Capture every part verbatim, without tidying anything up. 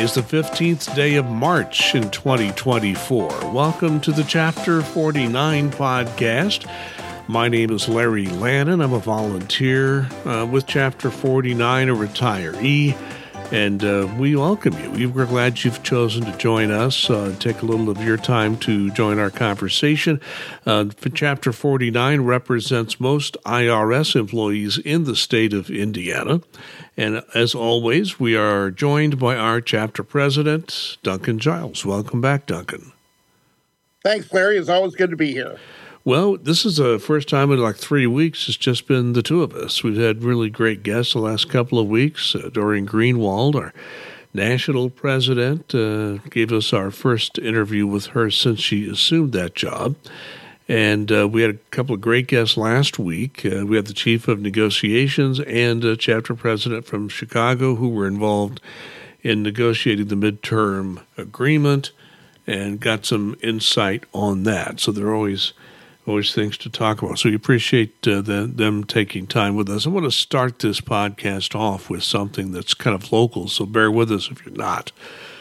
is the fifteenth day of March in twenty twenty-four. Welcome to the Chapter forty-nine podcast. My name is Larry Lannon. I'm a volunteer uh, with Chapter forty-nine, a retiree, and uh, we welcome you. We're glad you've chosen to join us, uh, take a little of your time to join our conversation. Uh, Chapter forty-nine represents most I R S employees in the state of Indiana. And as always, we are joined by our chapter president, Duncan Giles. Welcome back, Duncan. Thanks, Larry. It's always good to be here. Well, this is the first time in like three weeks it's just been the two of us. We've had really great guests the last couple of weeks. Uh, Doreen Greenwald, our national president, uh, gave us our first interview with her since she assumed that job. And uh, we had a couple of great guests last week. Uh, we had the chief of negotiations and a chapter president from Chicago who were involved in negotiating the midterm agreement and got some insight on that. So there are always always things to talk about. So we appreciate uh, the, them taking time with us. I want to start this podcast off with something that's kind of local, so bear with us if you're not.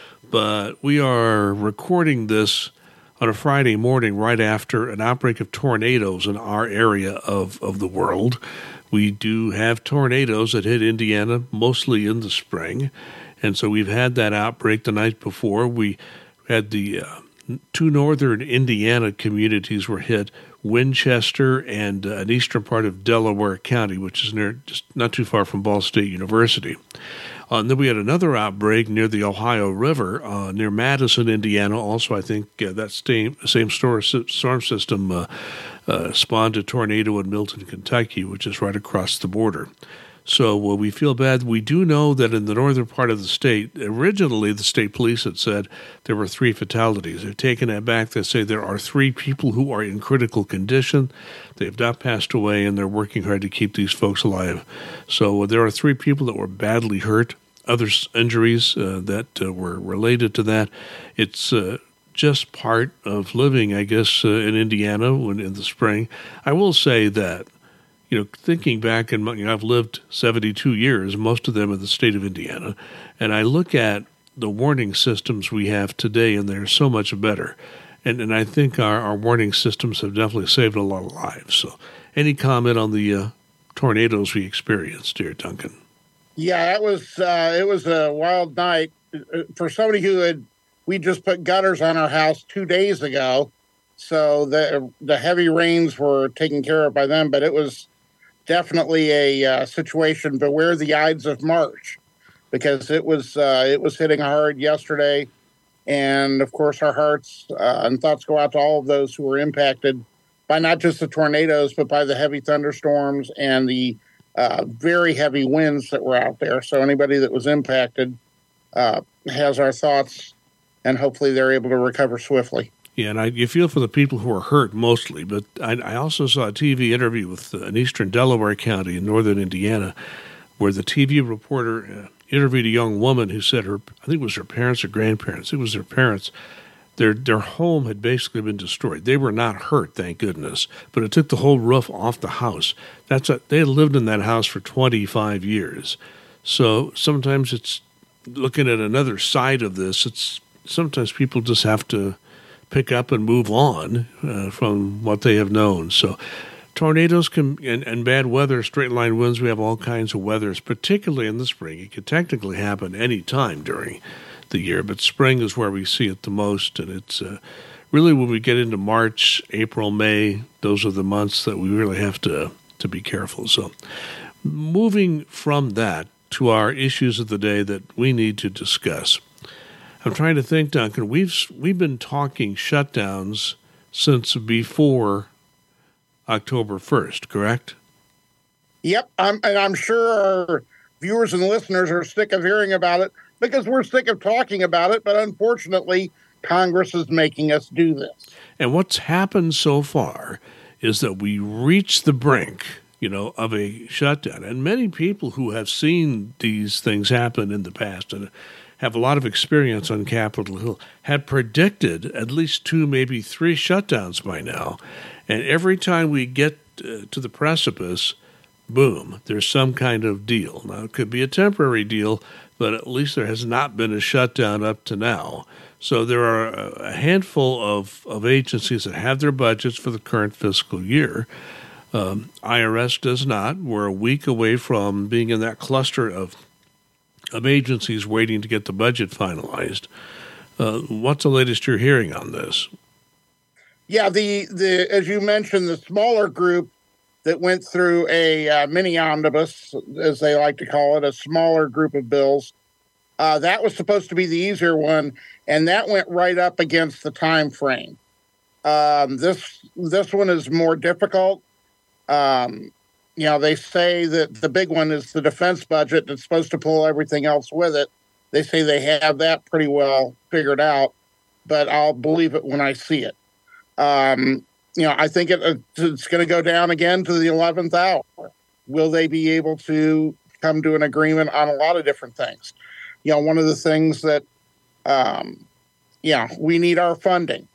But we are recording this on a Friday morning right after an outbreak of tornadoes in our area of, of the world. We do have tornadoes that hit Indiana mostly in the spring, and so we've had that outbreak the night before. We had the uh, two northern Indiana communities were hit, Winchester and uh, an eastern part of Delaware County, which is near just not too far from Ball State University. Uh, and then we had another outbreak near the Ohio River, uh, near Madison, Indiana. Also, I think uh, that same, same storm, storm system uh, uh, spawned a tornado in Milton, Kentucky, which is right across the border. So uh, we feel bad. We do know that in the northern part of the state, originally the state police had said there were three fatalities. They've taken that back. They say there are three people who are in critical condition. They have not passed away, and they're working hard to keep these folks alive. So uh, there are three people that were badly hurt, other injuries uh, that uh, were related to that. It's uh, just part of living, I guess, uh, in Indiana when, in the spring. I will say that, you know, thinking back, and you know, I've lived seventy-two years, most of them in the state of Indiana, and I look at the warning systems we have today, and they're so much better. And and I think our, our warning systems have definitely saved a lot of lives. So any comment on the uh, tornadoes we experienced here, Duncan? Yeah, it was uh, it was a wild night. For somebody who had, we just put gutters on our house two days ago, so the the heavy rains were taken care of by them, but it was definitely a uh, situation. Beware the Ides of March, because it was uh, it was hitting hard yesterday, and of course our hearts uh, and thoughts go out to all of those who were impacted by not just the tornadoes, but by the heavy thunderstorms and the uh, very heavy winds that were out there. So anybody that was impacted uh, has our thoughts, and hopefully they're able to recover swiftly. Yeah, and I, you feel for the people who are hurt mostly, but I, I also saw a T V interview with uh, an eastern Delaware County in northern Indiana where the T V reporter uh, interviewed a young woman who said her, I think it was her parents or grandparents, it was their parents, their their home had basically been destroyed. They were not hurt, thank goodness, but it took the whole roof off the house. That's a, they had lived in that house for twenty-five years. So sometimes it's, looking at another side of this, it's sometimes people just have to pick up and move on uh, from what they have known. So tornadoes can and, and bad weather, straight line winds, we have all kinds of weathers, particularly in the spring. It could technically happen any time during the year, but spring is where we see it the most. And it's uh, really when we get into March, April, May, those are the months that we really have to, to be careful. So moving from that to our issues of the day that we need to discuss. I'm trying to think, Duncan, we've we've been talking shutdowns since before October first, correct? Yep, I'm, and I'm sure our viewers and listeners are sick of hearing about it because we're sick of talking about it, but unfortunately, Congress is making us do this. And what's happened so far is that we reached the brink, you know, of a shutdown. And many people who have seen these things happen in the past and have a lot of experience on Capitol Hill, had predicted at least two, maybe three shutdowns by now. And every time we get uh, to the precipice, boom, there's some kind of deal. Now, it could be a temporary deal, but at least there has not been a shutdown up to now. So there are a handful of, of agencies that have their budgets for the current fiscal year. Um, I R S does not. We're a week away from being in that cluster of of agencies waiting to get the budget finalized. Uh, what's the latest you're hearing on this? Yeah, the, the as you mentioned, the smaller group that went through a uh, mini omnibus, as they like to call it, a smaller group of bills, uh, that was supposed to be the easier one, and that went right up against the time frame. Um, this this one is more difficult. Um, you know, they say that the big one is the defense budget that's supposed to pull everything else with it. They say they have that pretty well figured out, but I'll believe it when I see it. Um, you know, I think it, it's going to go down again to the eleventh hour. Will they be able to come to an agreement on a lot of different things? You know, one of the things that, um, yeah, we need our funding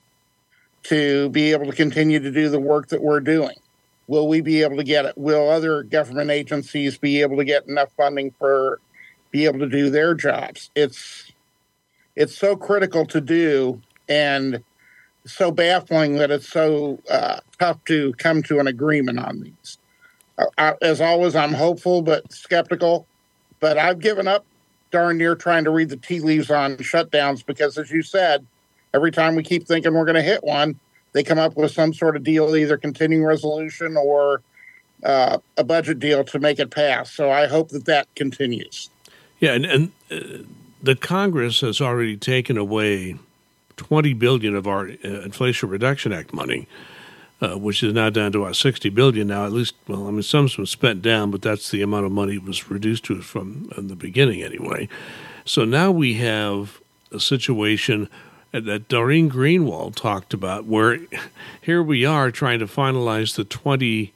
to be able to continue to do the work that we're doing. Will we be able to get it? Will other government agencies be able to get enough funding for be able to do their jobs? It's it's so critical to do and so baffling that it's so uh, tough to come to an agreement on these. Uh, I, as always, I'm hopeful but skeptical, but I've given up darn near trying to read the tea leaves on shutdowns because, as you said, every time we keep thinking we're going to hit one, they come up with some sort of deal, either continuing resolution or uh, a budget deal to make it pass. So I hope that that continues. Yeah, and, and uh, the Congress has already taken away twenty billion dollars of our uh, Inflation Reduction Act money, uh, which is now down to about sixty billion dollars now. At least, well, I mean, some was spent down, but that's the amount of money it was reduced to from in the beginning anyway. So now we have a situation that Doreen Greenwald talked about, where here we are trying to finalize the twenty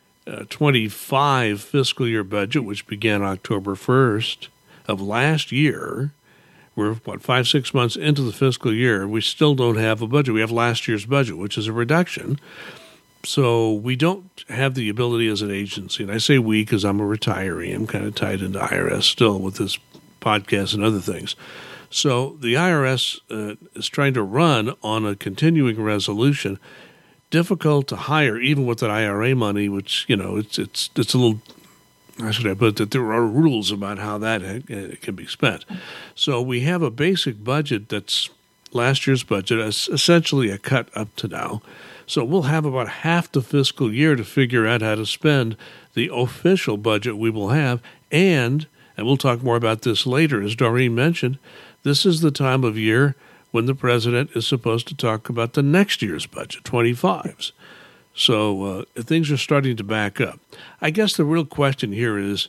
twenty-five fiscal year budget, which began October first of last year. We're, what, five, six months into the fiscal year. We still don't have a budget. We have last year's budget, which is a reduction. So we don't have the ability as an agency, and I say we because I'm a retiree. I'm kind of tied into I R S still with this podcast and other things. So the I R S uh, is trying to run on a continuing resolution. Difficult to hire, even with that I R A money, which, you know, it's it's it's a little, how should I put it, that there are rules about how that uh, can be spent. So we have a basic budget that's last year's budget, essentially a cut up to now. So we'll have about half the fiscal year to figure out how to spend the official budget we will have. And, and we'll talk more about this later, as Doreen mentioned, this is the time of year when the president is supposed to talk about the next year's budget, twenty-fives. So uh, things are starting to back up. I guess the real question here is,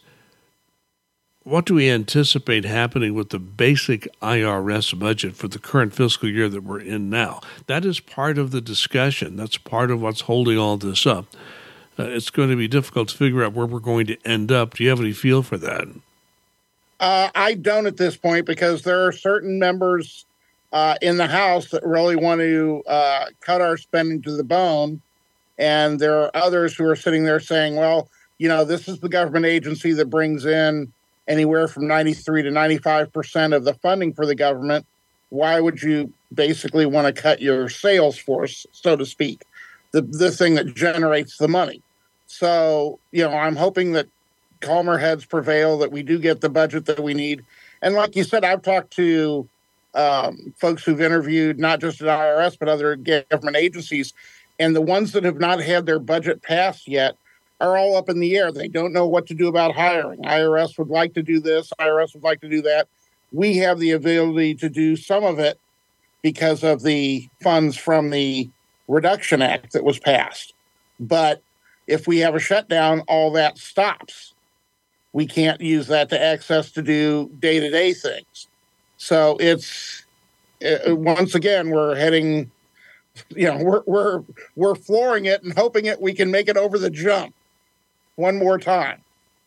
what do we anticipate happening with the basic I R S budget for the current fiscal year that we're in now? That is part of the discussion. That's part of what's holding all this up. Uh, it's going to be difficult to figure out where we're going to end up. Do you have any feel for that? Uh, I don't at this point, because there are certain members uh, in the House that really want to uh, cut our spending to the bone. And there are others who are sitting there saying, well, you know, this is the government agency that brings in anywhere from ninety-three to ninety-five percent of the funding for the government. Why would you basically want to cut your sales force, so to speak, the, the thing that generates the money? So, you know, I'm hoping that calmer heads prevail, that we do get the budget that we need. And like you said, I've talked to um, folks who've interviewed not just at I R S, but other government agencies. And the ones that have not had their budget passed yet are all up in the air. They don't know what to do about hiring. I R S would like to do this. I R S would like to do that. We have the ability to do some of it because of the funds from the Reduction Act that was passed. But if we have a shutdown, all that stops. We can't use that to access to do day-to-day things. So it's, uh, once again, we're heading, you know, we're, we're, we're flooring it and hoping it we can make it over the jump one more time.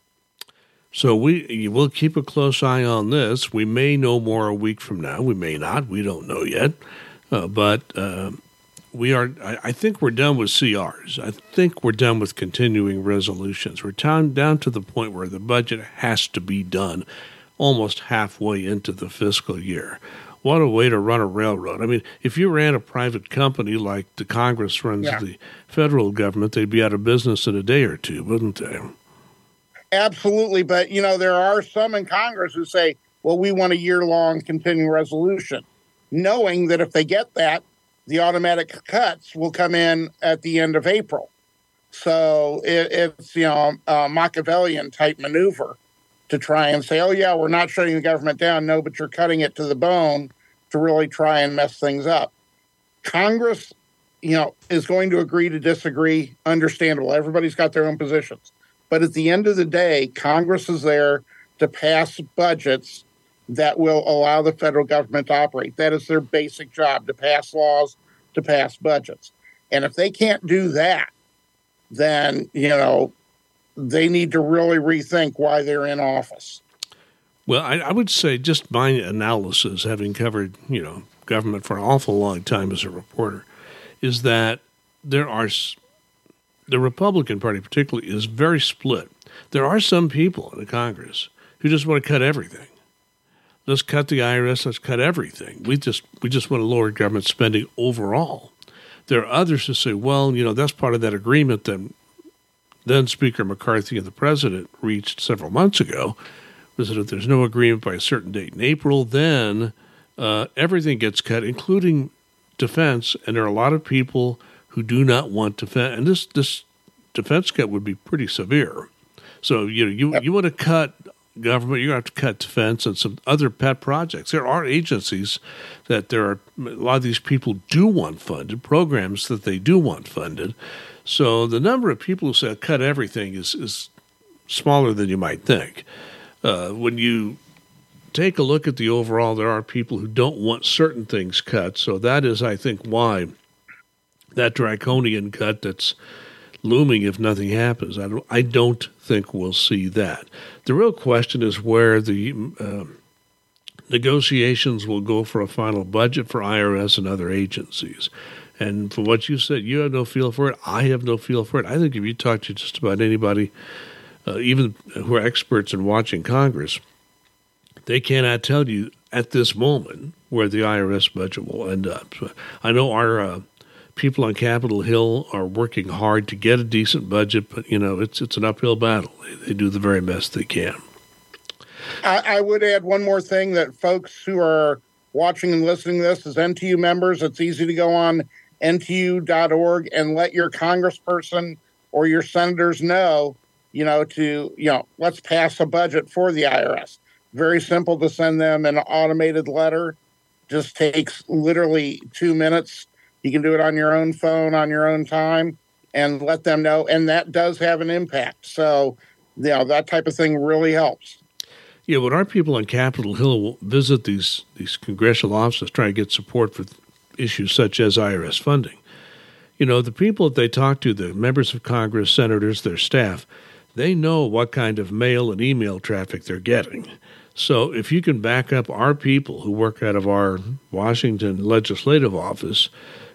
So we will keep a close eye on this. We may know more a week from now. We may not. We don't know yet. Uh, but uh, we are. I, I think we're done with C Rs. I think we're done with continuing resolutions. We're down down to the point where the budget has to be done, almost halfway into the fiscal year. What a way to run a railroad. I mean, if you ran a private company like the Congress runs yeah. the federal government, they'd be out of business in a day or two, wouldn't they? Absolutely. But, you know, there are some in Congress who say, well, we want a year-long continuing resolution, knowing that if they get that, the automatic cuts will come in at the end of April. So it, it's, you know, a Machiavellian-type maneuver to try and say, oh, yeah, we're not shutting the government down. No, but you're cutting it to the bone to really try and mess things up. Congress, you know, is going to agree to disagree. Understandable. Everybody's got their own positions. But at the end of the day, Congress is there to pass budgets that will allow the federal government to operate. That is their basic job, to pass laws, to pass budgets. And if they can't do that, then, you know, they need to really rethink why they're in office. Well, I, I would say just my analysis, having covered, you know, government for an awful long time as a reporter, is that there are, the Republican Party particularly is very split. There are some people in the Congress who just want to cut everything. Let's cut the I R S, let's cut everything. We just we just want to lower government spending overall. There are others who say, well, you know, that's part of that agreement that then Speaker McCarthy and the president reached several months ago, was that if there's no agreement by a certain date in April, then uh, everything gets cut, including defense. And there are a lot of people who do not want defense. And this this defense cut would be pretty severe. So, you know, you, you want to cut government, you're going to have to cut defense and some other pet projects. There are agencies that there are, a lot of these people do want funded, programs that they do want funded. So the number of people who say cut everything is, is smaller than you might think. Uh, when you take a look at the overall, there are people who don't want certain things cut. So that is, I think, why that draconian cut that's looming if nothing happens. I don't, I don't think we'll see that. The real question is where the uh, negotiations will go for a final budget for I R S and other agencies. And from what you said, you have no feel for it. I have no feel for it. I think if you talk to just about anybody, uh, even who are experts in watching Congress, they cannot tell you at this moment where the I R S budget will end up. So I know our uh, people on Capitol Hill are working hard to get a decent budget, but, you know, it's it's an uphill battle. They, they do the very best they can. I, I would add one more thing, that folks who are watching and listening to this as N T U members, it's easy to go on N T U dot org and let your congressperson or your senators know, you know, to, you know, let's pass a budget for the I R S. Very simple to send them an automated letter. Just takes literally two minutes. You can do it on your own phone, on your own time, and let them know. And that does have an impact. So, you know, that type of thing really helps. Yeah, when our people on Capitol Hill will visit these, these congressional offices trying to get support for issues such as I R S funding, you know, the people that they talk to, the members of Congress, senators, their staff, they know what kind of mail and email traffic they're getting. So if you can back up our people who work out of our Washington legislative office,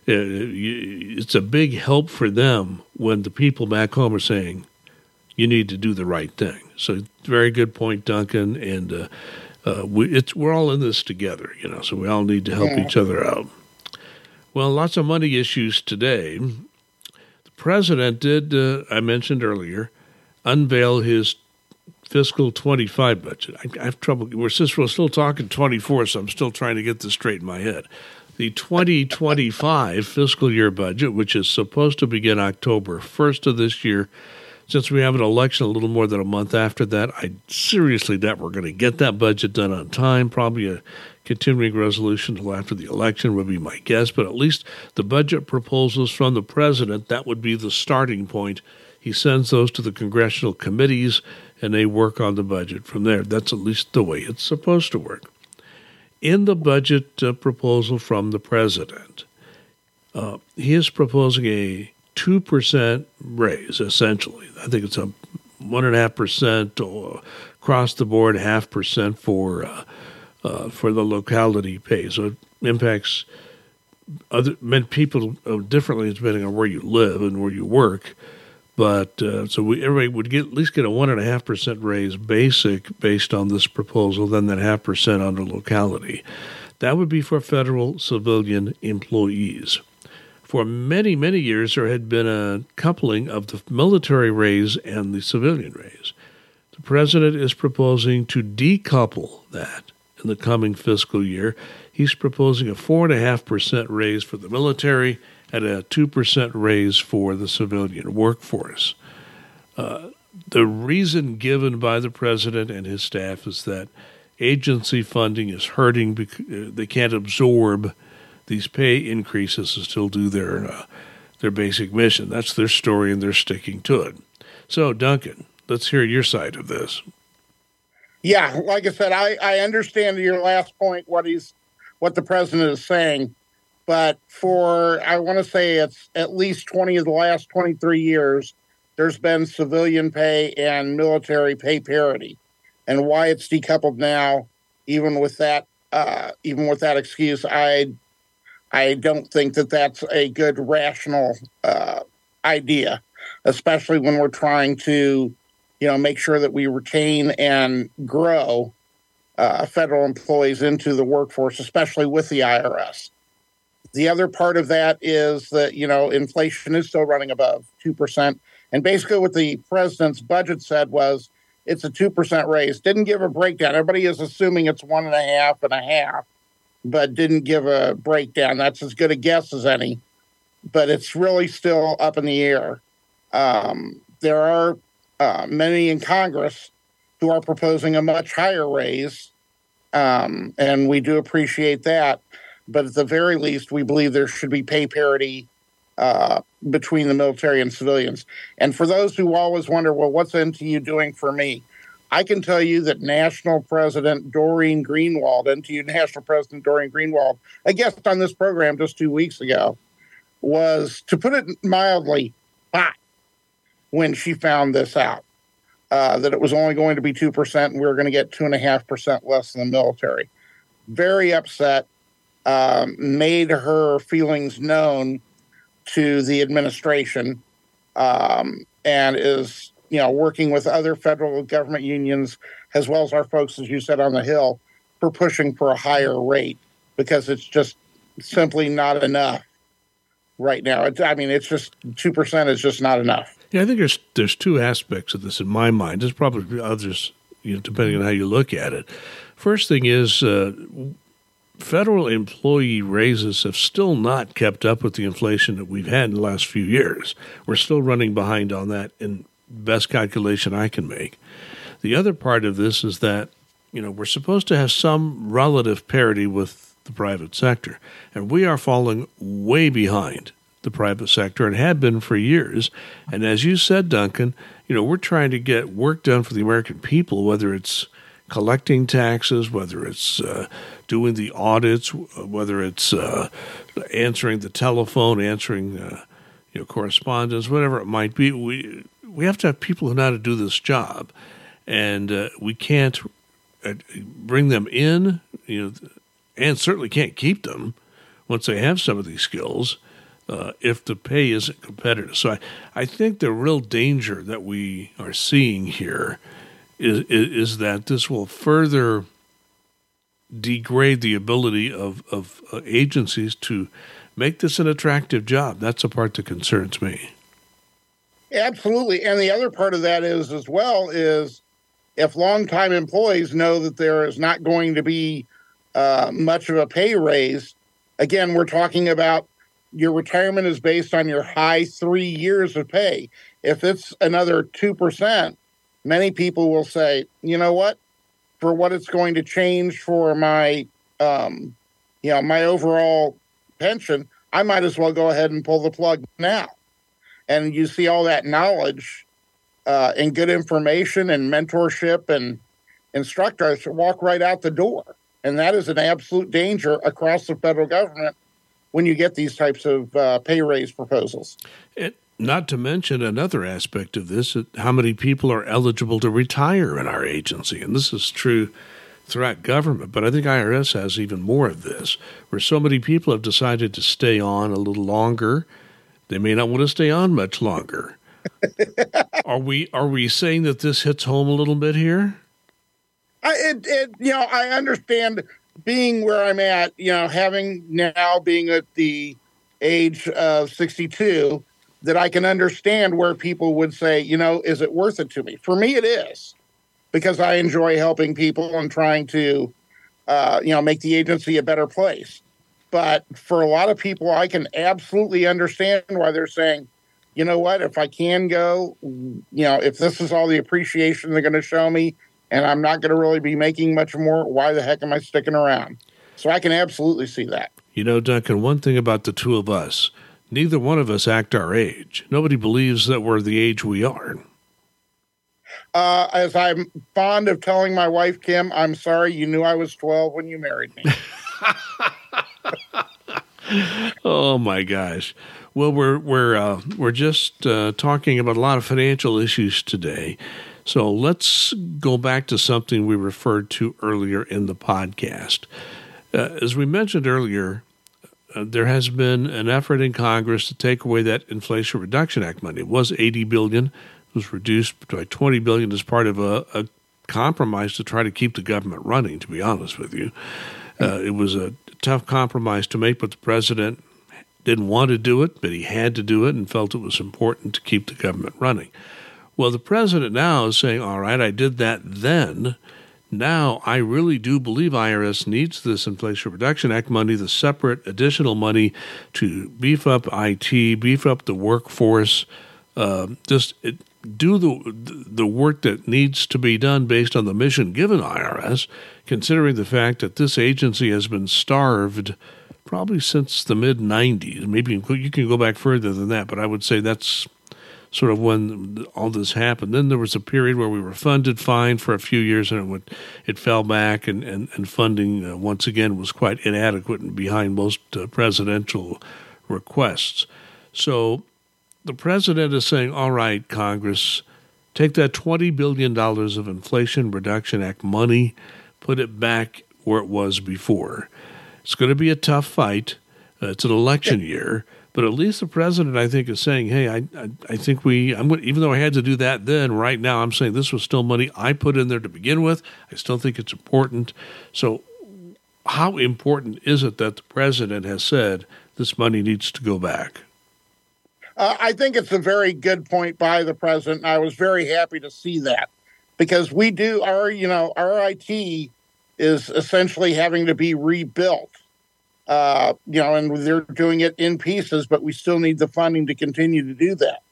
it's a big help for them when the people back home are saying, you need to do the right thing. So very good point, Duncan. And uh, uh, we, it's, we're all in this together, you know, so we all need to help yeah. each other out. Well, lots of money issues today. The president did, uh, I mentioned earlier, unveil his fiscal twenty-five budget. I, I have trouble. We're still, we're still talking twenty-four, so I'm still trying to get this straight in my head. The twenty twenty-five fiscal year budget, which is supposed to begin October first of this year. Since we have an election a little more than a month after that, I seriously doubt we're going to get that budget done on time. Probably a continuing resolution until after the election would be my guess. But at least the budget proposals from the president, that would be the starting point. He sends those to the congressional committees, and they work on the budget from there. That's at least the way it's supposed to work. In the budget uh, proposal from the president, uh, he is proposing a two percent raise, essentially. I think it's a one point five percent across the board, half percent for uh, uh, for the locality pay. So it impacts other meant people uh, differently depending on where you live and where you work. But uh, so we, everybody would get at least get a one and a half percent raise basic based on this proposal, then that half percent on the locality. That would be for federal civilian employees. For many, many years, there had been a coupling of the military raise and the civilian raise. The president is proposing to decouple that in the coming fiscal year. He's proposing a four point five percent raise for the military and a two percent raise for the civilian workforce. Uh, the reason given by the president and his staff is that agency funding is hurting because they can't absorb these pay increases to still do their uh, their basic mission. That's their story, and they're sticking to it. So, Duncan, let's hear your side of this. Yeah, like I said, I, I understand your last point, what he's, what the president is saying, but for, I want to say it's at least twenty of the last twenty-three years, there's been civilian pay and military pay parity. And why it's decoupled now, even with that, uh, even with that excuse, I, I don't think that that's a good rational uh, idea, especially when we're trying to, you know, make sure that we retain and grow uh, federal employees into the workforce, especially with the I R S. The other part of that is that, you know, inflation is still running above two percent. And basically what the president's budget said was it's a two percent raise. Didn't give a breakdown. Everybody is assuming it's one and a half and a half, but didn't give a breakdown. That's as good a guess as any. But it's really still up in the air. Um, there are uh, many in Congress who are proposing a much higher raise, um, and we do appreciate that. But at the very least, we believe there should be pay parity uh, between the military and civilians. And for those who always wonder, well, what's N T U doing for me? I can tell you that National President Doreen Greenwald, N T U National President Doreen Greenwald, a guest on this program just two weeks ago, was, to put it mildly, hot when she found this out, uh, that it was only going to be two percent and we were going to get two point five percent less than the military. Very upset, um, made her feelings known to the administration, um, and is, you know, working with other federal government unions, as well as our folks, as you said, on the Hill, for pushing for a higher rate, because it's just simply not enough right now. It's, I mean, it's just two percent is just not enough. Yeah, I think there's there's two aspects of this in my mind. There's probably others, you know, depending on how you look at it. First thing is, uh, federal employee raises have still not kept up with the inflation that we've had in the last few years. We're still running behind on that in best calculation I can make. The other part of this is that, you know, we're supposed to have some relative parity with the private sector, and we are falling way behind the private sector and have been for years. And as you said, Duncan, you know, we're trying to get work done for the American people, whether it's collecting taxes, whether it's uh, doing the audits, whether it's uh, answering the telephone, answering uh, you know, correspondence, whatever it might be. We we have to have people who know how to do this job, and uh, we can't uh, bring them in, you know, and certainly can't keep them once they have some of these skills uh, if the pay isn't competitive. So I, I think the real danger that we are seeing here is, is, is that this will further degrade the ability of, of uh, agencies to make this an attractive job. That's the part that concerns me. Absolutely. And the other part of that is, as well, is if longtime employees know that there is not going to be uh, much of a pay raise, again, we're talking about your retirement is based on your high three years of pay. If it's another two percent, many people will say, you know what, for what it's going to change for my, um, you know, my overall pension, I might as well go ahead and pull the plug now. And you see all that knowledge uh, and good information and mentorship and instructors walk right out the door. And that is an absolute danger across the federal government when you get these types of uh, pay raise proposals. It, not to mention another aspect of this, how many people are eligible to retire in our agency. And this is true throughout government, but I think I R S has even more of this, where so many people have decided to stay on a little longer. They may not want to stay on much longer. Are we are we saying that this hits home a little bit here? I, it, it, you know, I understand being where I'm at, you know, having now being at the age of sixty-two, that I can understand where people would say, you know, is it worth it to me? For me, it is, because I enjoy helping people and trying to, uh, you know, make the agency a better place. But for a lot of people, I can absolutely understand why they're saying, you know what, if I can go, you know, if this is all the appreciation they're going to show me and I'm not going to really be making much more, why the heck am I sticking around? So I can absolutely see that. You know, Duncan, one thing about the two of us, neither one of us act our age. Nobody believes that we're the age we are. Uh, as I'm fond of telling my wife, Kim, I'm sorry, you knew I was twelve when you married me. Oh my gosh! Well, we're we're uh, we're just uh, talking about a lot of financial issues today, so let's go back to something we referred to earlier in the podcast. Uh, as we mentioned earlier, uh, there has been an effort in Congress to take away that Inflation Reduction Act money. It was eighty billion dollars. It was reduced by twenty billion dollars as part of a, a compromise to try to keep the government running, to be honest with you. Uh, it was a tough compromise to make, but the president didn't want to do it, but he had to do it and felt it was important to keep the government running. Well, the president now is saying, all right, I did that then. Now I really do believe I R S needs this Inflation Reduction Act money, the separate additional money to beef up I T, beef up the workforce, uh, just it, do the the work that needs to be done based on the mission given I R S, considering the fact that this agency has been starved probably since the mid nineties. Maybe you can go back further than that, but I would say that's sort of when all this happened. Then there was a period where we were funded fine for a few years, and it, would, it fell back, and, and, and funding, uh, once again, was quite inadequate and behind most uh, presidential requests. So the president is saying, all right, Congress, take that twenty billion dollars of Inflation Reduction Act money, put it back where it was before. It's going to be a tough fight. Uh, it's an election year. But at least the president, I think, is saying, hey, I I, I think we, I'm going, even though I had to do that then, right now I'm saying this was still money I put in there to begin with. I still think it's important. So how important is it that the president has said this money needs to go back? Uh, I think it's a very good point by the president. I was very happy to see that, because we do, our, you know, our I T is essentially having to be rebuilt. Uh, you know, and they're doing it in pieces, but we still need the funding to continue to do that.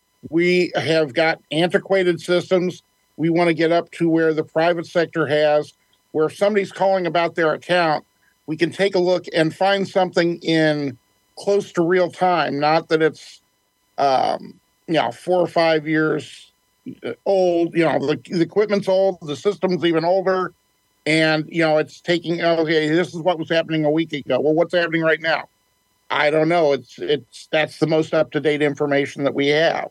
We have got antiquated systems. We want to get up to where the private sector has, where if somebody's calling about their account, we can take a look and find something in close to real time. Not that it's, um, you know, four or five years old. You know, the, the equipment's old, the system's even older. And, you know, it's taking, okay, this is what was happening a week ago. Well, what's happening right now? I don't know. It's, it's, that's the most up-to-date information that we have.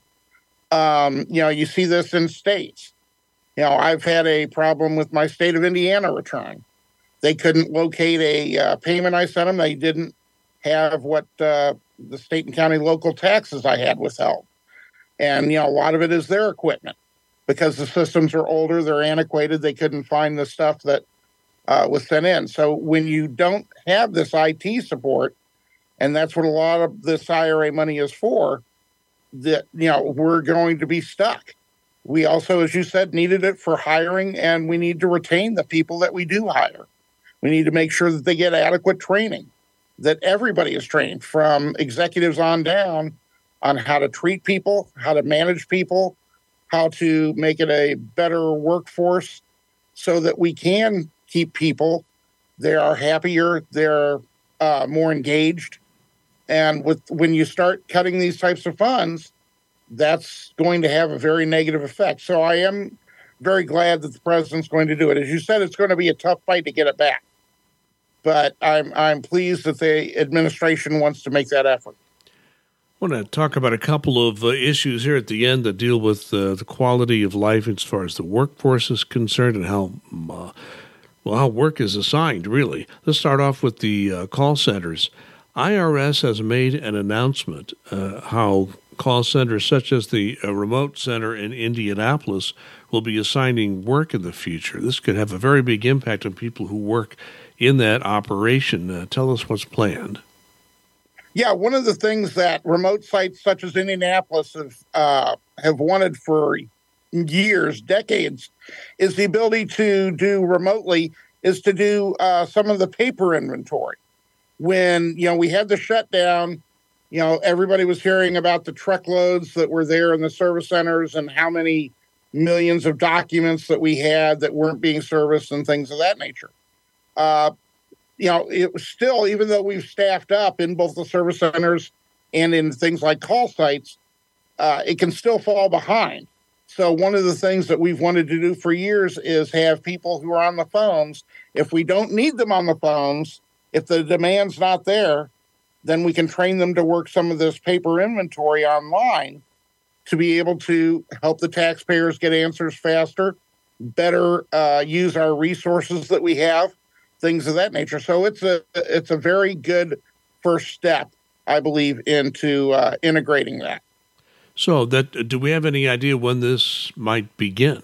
Um, you know, you see this in states. You know, I've had a problem with my state of Indiana return. They couldn't locate a uh, payment I sent them. They didn't have what uh, the state and county local taxes I had withheld. And, you know, a lot of it is their equipment. Because the systems are older, they're antiquated, they couldn't find the stuff that uh, was sent in. So when you don't have this I T support, and that's what a lot of this I R A money is for, that, you know, we're going to be stuck. We also, as you said, needed it for hiring, and we need to retain the people that we do hire. We need to make sure that they get adequate training, that everybody is trained from executives on down on how to treat people, how to manage people, how to make it a better workforce so that we can keep people. They are happier, they're uh, more engaged. And with when you start cutting these types of funds, that's going to have a very negative effect. So I am very glad that the president's going to do it. As you said, it's going to be a tough fight to get it back. But I'm I'm pleased that the administration wants to make that effort. I want to talk about a couple of uh, issues here at the end that deal with uh, the quality of life as far as the workforce is concerned, and how uh, Well, how work is assigned, really. Let's start off with the uh, call centers. I R S has made an announcement uh, how call centers such as the uh, remote center in Indianapolis will be assigning work in the future. This could have a very big impact on people who work in that operation. Uh, tell us what's planned. Yeah, one of the things that remote sites such as Indianapolis have uh, have wanted for years, decades, is the ability to do remotely is to do uh, some of the paper inventory. When, you know, we had the shutdown, you know, everybody was hearing about the truckloads that were there in the service centers and how many millions of documents that we had that weren't being serviced and things of that nature. Uh, you know, it was still, even though we've staffed up in both the service centers and in things like call sites, uh, it can still fall behind. So one of the things that we've wanted to do for years is have people who are on the phones. If we don't need them on the phones, if the demand's not there, then we can train them to work some of this paper inventory online to be able to help the taxpayers get answers faster, better uh, use our resources that we have, things of that nature. So it's a it's a very good first step, I believe, into uh, integrating that. So that do we have any idea when this might begin?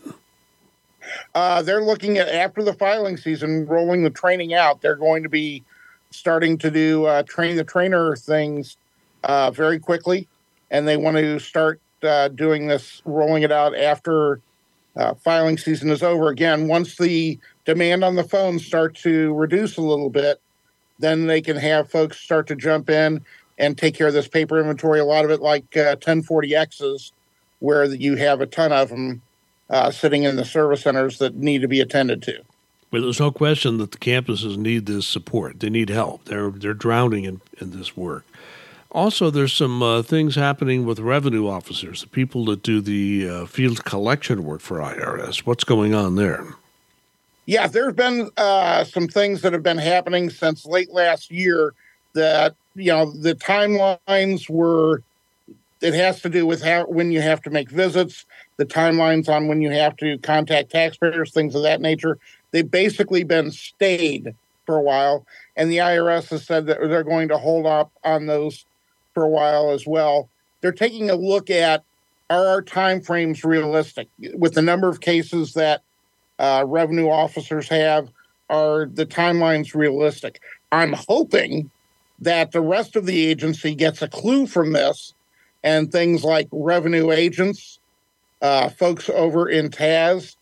Uh, they're looking at, after the filing season, rolling the training out. They're going to be starting to do uh, train the trainer things uh, very quickly, and they want to start uh, doing this, rolling it out after uh, filing season is over. Again, once the demand on the phone starts to reduce a little bit, then they can have folks start to jump in and take care of this paper inventory. A lot of it like uh, ten forty X's, where you have a ton of them uh, sitting in the service centers that need to be attended to. Well, there's no question that the campuses need this support. They need help. They're they're drowning in, in this work. Also, there's some uh, things happening with revenue officers, the people that do the uh, field collection work for I R S. What's going on there? Yeah, there have been uh, some things that have been happening since late last year that, you know, the timelines were, it has to do with how, when you have to make visits, the timelines on when you have to contact taxpayers, things of that nature. They've basically been stayed for a while, and the I R S has said that they're going to hold up on those for a while as well. They're taking a look at, are our timeframes realistic? With the number of cases that uh, revenue officers have, are the timelines realistic? I'm hoping that the rest of the agency gets a clue from this, and things like revenue agents, uh, folks over in T A S,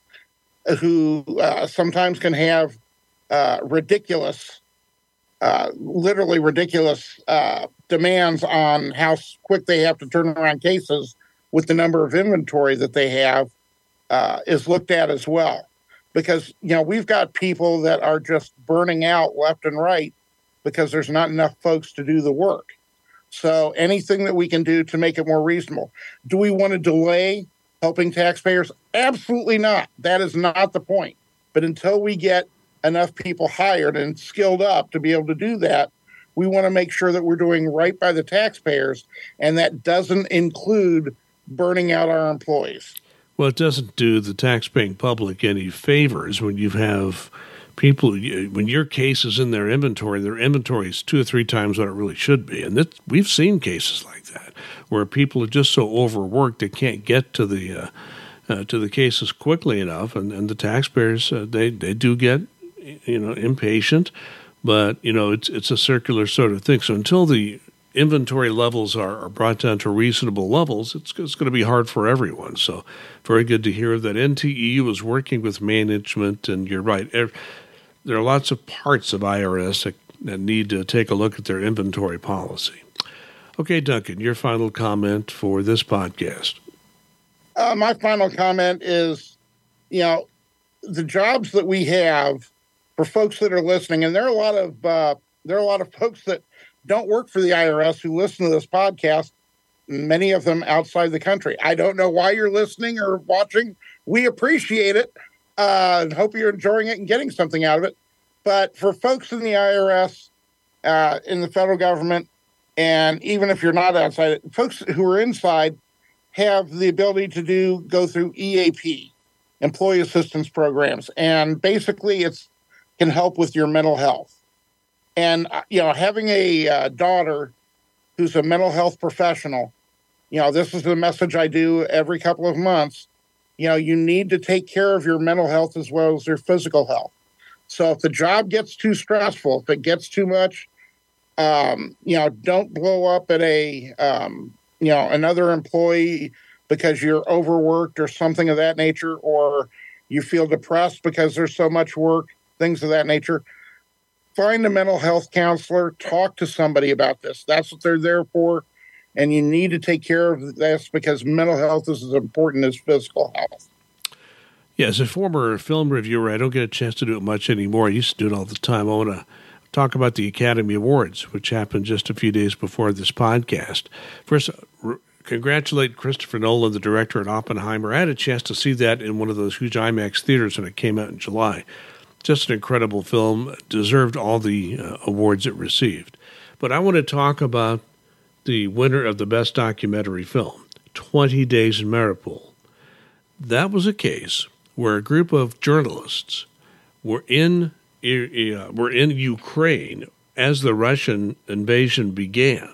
who uh, sometimes can have uh, ridiculous, uh, literally ridiculous uh, demands on how quick they have to turn around cases with the number of inventory that they have, uh, is looked at as well. Because, you know, we've got people that are just burning out left and right because there's not enough folks to do the work. So anything that we can do to make it more reasonable. Do we want to delay helping taxpayers? Absolutely not. That is not the point. But until we get enough people hired and skilled up to be able to do that, we want to make sure that we're doing right by the taxpayers, and that doesn't include burning out our employees. Well, it doesn't do the taxpaying public any favors when you have people, when your case is in their inventory, their inventory is two or three times what it really should be. And that, we've seen cases like that where people are just so overworked they can't get to the uh, uh, to the cases quickly enough, and, and the taxpayers uh, they they do get you know impatient, but you know it's it's a circular sort of thing. So until the inventory levels are, are brought down to reasonable levels, it's, it's going to be hard for everyone. So very good to hear that N T E U is working with management, and you're right. There are lots of parts of I R S that, that need to take a look at their inventory policy. Okay, Duncan, your final comment for this podcast. Uh, my final comment is, you know, the jobs that we have for folks that are listening, and there are a lot of uh, there are a lot of folks that don't work for the I R S who listen to this podcast, many of them outside the country. I don't know why you're listening or watching. We appreciate it uh, and hope you're enjoying it and getting something out of it. But for folks in the I R S, uh, in the federal government, and even if you're not outside, folks who are inside have the ability to do go through E A P, Employee Assistance Programs. And basically it's can help with your mental health. And, you know, having a uh, daughter who's a mental health professional, you know, this is the message I do every couple of months. You know, you need to take care of your mental health as well as your physical health. So if the job gets too stressful, if it gets too much, um, you know, don't blow up at a, um, you know, another employee because you're overworked or something of that nature, or you feel depressed because there's so much work, things of that nature. Find a mental health counselor, talk to somebody about this. That's what they're there for. And you need to take care of this because mental health is as important as physical health. Yeah, as a former film reviewer, I don't get a chance to do it much anymore. I used to do it all the time. I want to talk about the Academy Awards, which happened just a few days before this podcast. First, r- congratulate Christopher Nolan, the director at Oppenheimer. I had a chance to see that in one of those huge IMAX theaters when it came out in July. Just an incredible film, deserved all the uh, awards it received. But I want to talk about the winner of the Best Documentary Film, twenty days in Mariupol. That was a case where a group of journalists were in uh, were in Ukraine as the Russian invasion began.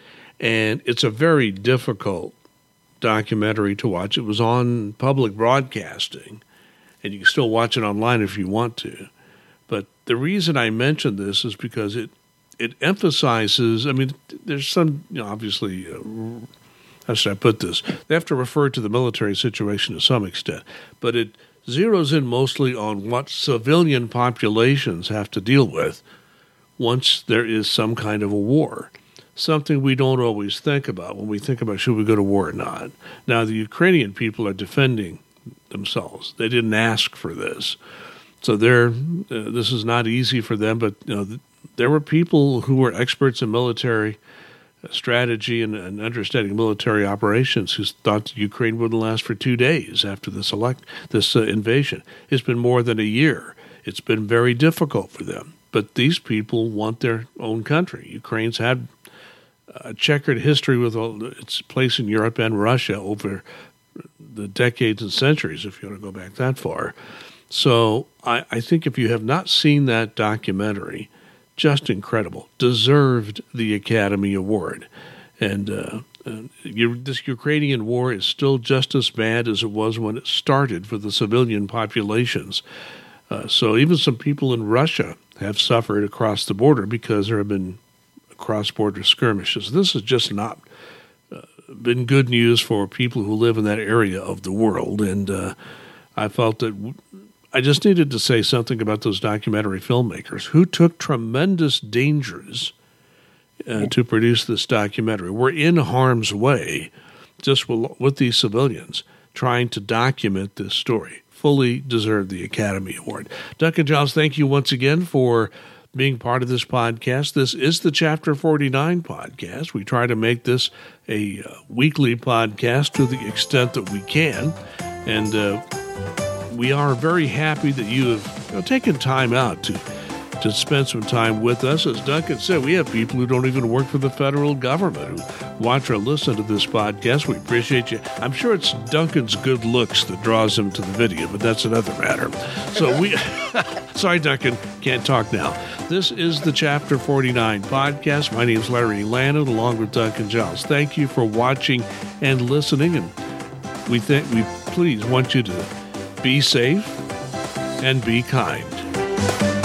And it's a very difficult documentary to watch. It was on public broadcasting, and you can still watch it online if you want to. But the reason I mention this is because it it emphasizes, I mean, there's some, you know, obviously, uh, how should I put this? They have to refer to the military situation to some extent, but it zeroes in mostly on what civilian populations have to deal with once there is some kind of a war, something we don't always think about when we think about should we go to war or not. Now, the Ukrainian people are defending themselves. They didn't ask for this. So they're, uh, this is not easy for them, but you know, there were people who were experts in military strategy and, and understanding military operations who thought Ukraine wouldn't last for two days after this elect this uh, invasion. It's been more than a year. It's been very difficult for them. But these people want their own country. Ukraine's had a checkered history with all, its place in Europe and Russia over the decades and centuries, if you want to go back that far. So I, I think if you have not seen that documentary, just incredible, deserved the Academy Award. And uh, uh, you, this Ukrainian war is still just as bad as it was when it started for the civilian populations. Uh, so even some people in Russia have suffered across the border because there have been cross-border skirmishes. This has just not uh, been good news for people who live in that area of the world. And uh, I felt that w- I just needed to say something about those documentary filmmakers who took tremendous dangers uh, to produce this documentary. We're in harm's way just with, with these civilians trying to document this story. Fully deserved the Academy Award. Duncan Giles, thank you once again for being part of this podcast. This is the Chapter forty-nine podcast. We try to make this a uh, weekly podcast to the extent that we can. And uh, we are very happy that you have you know, taken time out to to spend some time with us. As Duncan said, we have people who don't even work for the federal government who watch or listen to this podcast. We appreciate you. I'm sure it's Duncan's good looks that draws him to the video, but that's another matter. So we, sorry, Duncan, can't talk now. This is the Chapter forty-nine podcast. My name is Larry Lannon, along with Duncan Giles. Thank you for watching and listening, and we think we please want you to be safe and be kind.